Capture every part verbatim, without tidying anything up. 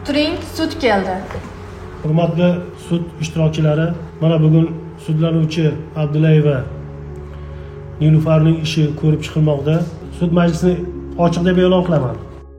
Turing, sud keldi. Hurmatli sud ishtirokchilari, mana bugun sudlanuvchi Abdullayeva Nilufarning ishi ko'rib chiqilmoqda. Sud majlisini ochiq deb e'lon qilaman.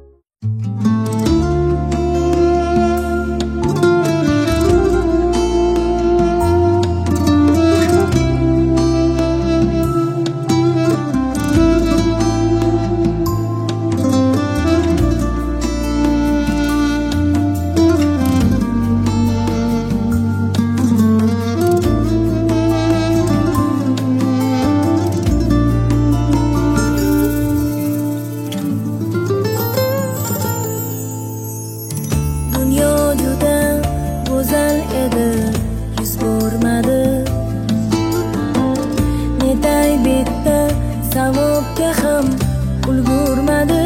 Savobga ham ulgurmadi.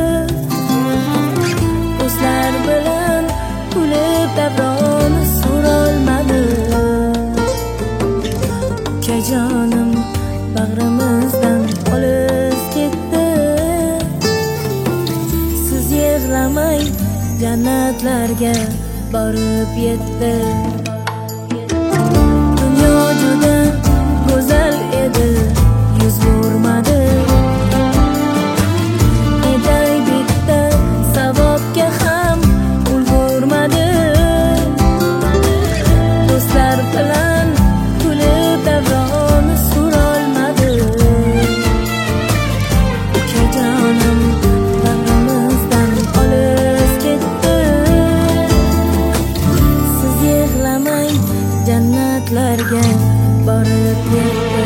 Do'stlar bilan kulib davron surolmadi. Ukajonim bag'rimizdan olis ketdi. Siz yig'lamay jannatlarga borib yetdi. Dunyo juda go'zal edi, yuz bermadi. Eday bitta savobga ham ulgurmadi. Do'stlar bilan kulib davron surolmadi. Ukajonim bag'rimizdan olis ketdi. Siz yig'lamay jannatlarga borib yetdi.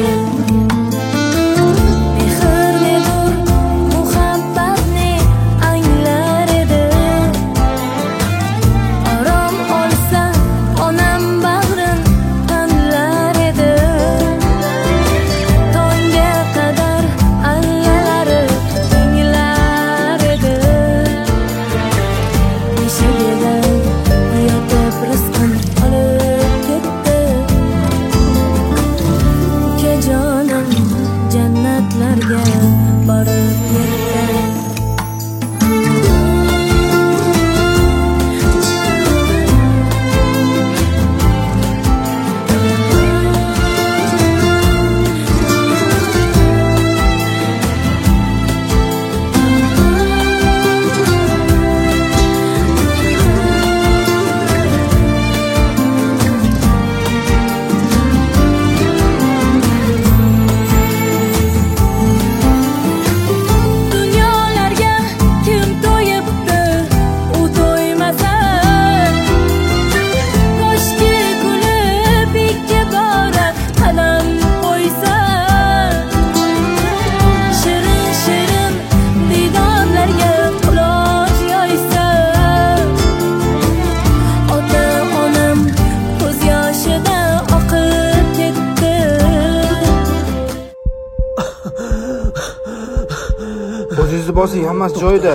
O'zingizni bosing, hammasi joyida.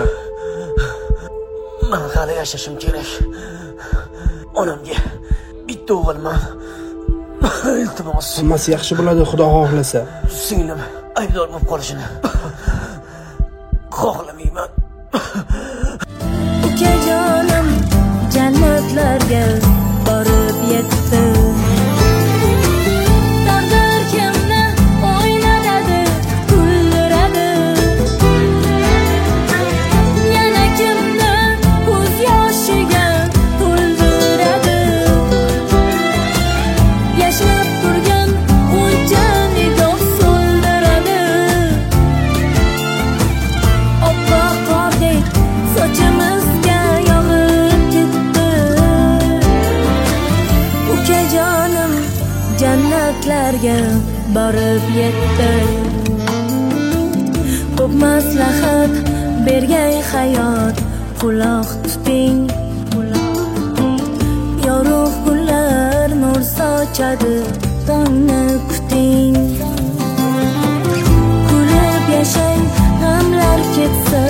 Men hali yashashim kerak. Onamga bitta o'g'ilman. Iltimos. Hammasi yaxshi bo'ladi, Xudo xohlasa. Singlim aybdor bo'lib qolishini xohlamayman. Ukajonim jannatlarga borib yetdi. Jannatlarga borib yetdi. Ko'p maslahat bergay hayot, quloq tuting. Yorug' gullar nur sochadi, tongni kuting. Kulib yashang, g'amlar ketsa